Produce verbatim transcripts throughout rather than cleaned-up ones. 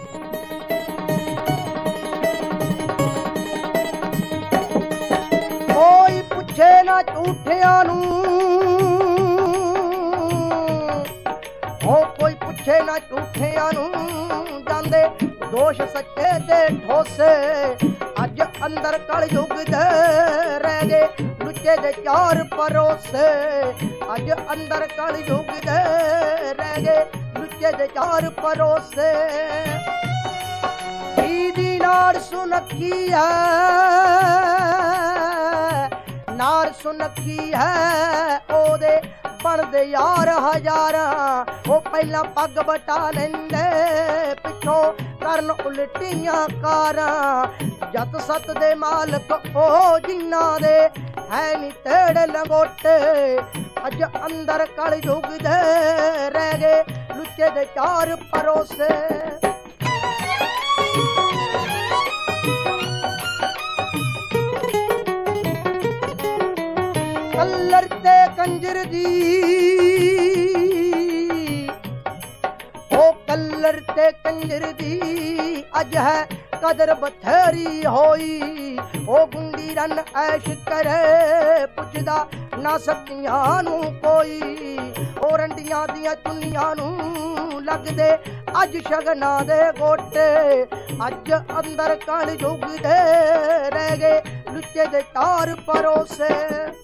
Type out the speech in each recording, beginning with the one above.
कोई पुछे ना झूठियां नू, हो कोई पुछे ना झूठियां नू, जांदे दोष सच्चे दे ठोसे। अज अंदर कल युग दे रह गए लुच्चे दे चार परोसे। अज अंदर कल युग दे रह गए लुच्चे दे चार परोसे। दीदी नार सुनखी है, नार सुनखी है ओदे बनदे यार हजारा। वो पहला पग बटा लेंदे पिछों करन उल्टियां कारां। जत सत दे मालक ओ जिन्ना दे है नी तेड़े लंगोटे। अज अंदर कल युग दे रह गए लुच्चे दे चार परोसे। कल्लर ते कंजर दी, ओ कल्लर ते कंजर दी अज है कदर बथेरी होई। ओ गुंडी रन ऐश करे पुछदा ना सकियां नू कोई। ओ रंडियां दियां चुन्नियां नू लगदे अज शगना दे गोटे। अज अंदर कल युग दे रह गए लुच्चे दे चार परोसे।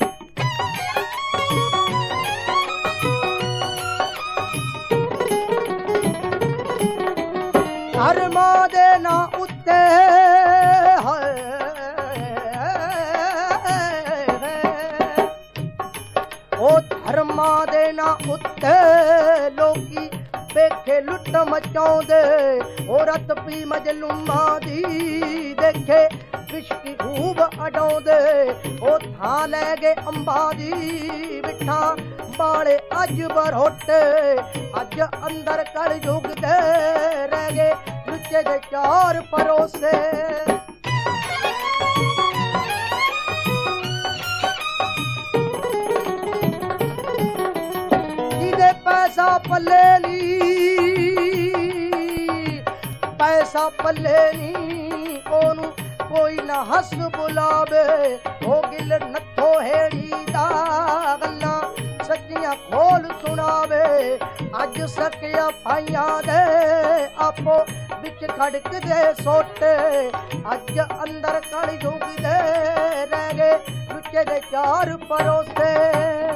धर्मा दे ना उत्ते ओ धर्मा दे ना उत्ते लोकी बेखे लुट मचाउंदे। ओ रत पी मजलूमा दी देखे विश्की खूब अडाउंदे। ओ थां लै गए अंबा दी बिठा बाले अज बरोटे। अज अंदर कल युग दे रह गए लुच्चे दे चार परोसे। जिदे पैसा पल्ले नी, पैसा पल्ले नी ओनू कोई ना हस बुलावे। ओ गिल नथो हेड़ी दा गल्ला सच्चियां खोल सुनावे। अज सकिया भाइयां दे आपो बिच खड़क दे सोटे। अज अंदर कल युग दे रह गए लुच्चे दे चार परोसे।